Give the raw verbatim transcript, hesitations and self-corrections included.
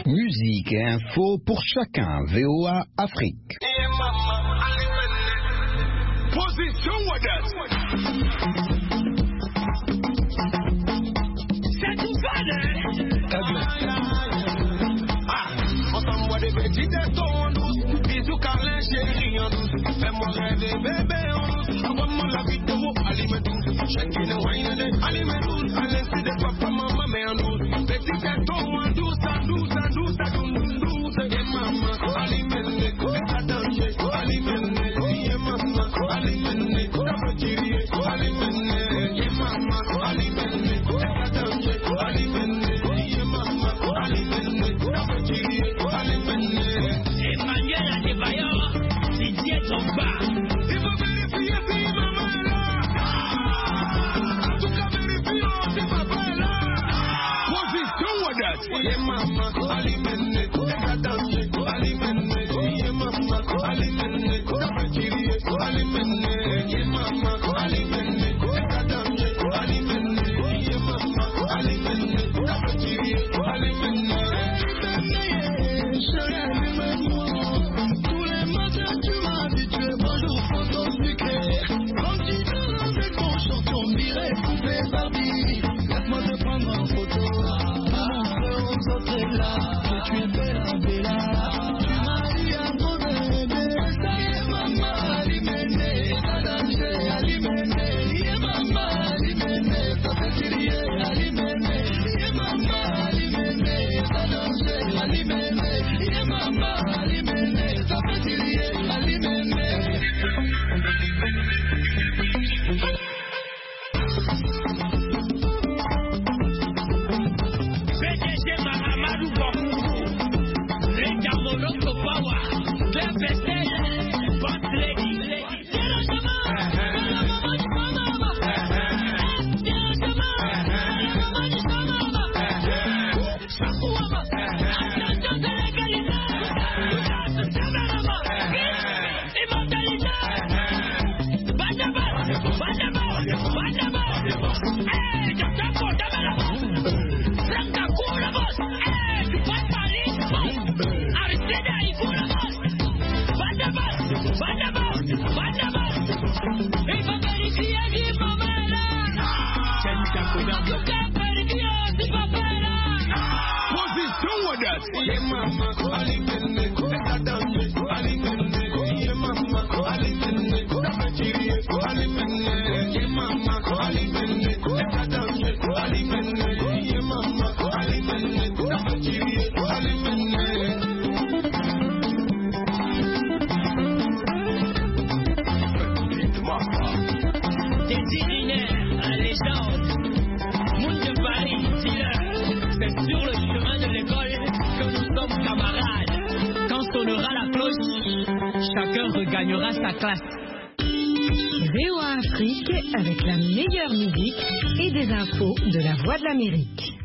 Musique et info pour chacun. V O A Afrique. Position c'est tout ensemble des petits détons douces, bisous câlins chérie en douce, fais-moi rêver bébé en douce, envoie-moi la vidéo, allume douce, chacune wine, allume douce, à l'instant de papa, maman, mais en douce, petits détons en douce, en douce, en douce, en douce, douce, et maman, allume le nez, et ça danger, allume le nez, et maman, allume le nez, ta petite rie, allume le nez, et maman, allume le nez, et ça danger, allume le nez, et maman, allume le nez, ta petite rie. Emmanuel Adebayor, Didier Drogba. Il faut vérifier si maman est là. En tout cas, vérifions si papa est là. Position Wadat. Et maman, alimène, et danser, alimène, et maman, alimène, ta petite rie, alimène, et maman, alimène, et danser, alimène, et maman, alimène, ta petite rie, alimène. Chacun regagnera sa classe. V O A Afrique avec la meilleure musique et des infos de la Voix de l'Amérique.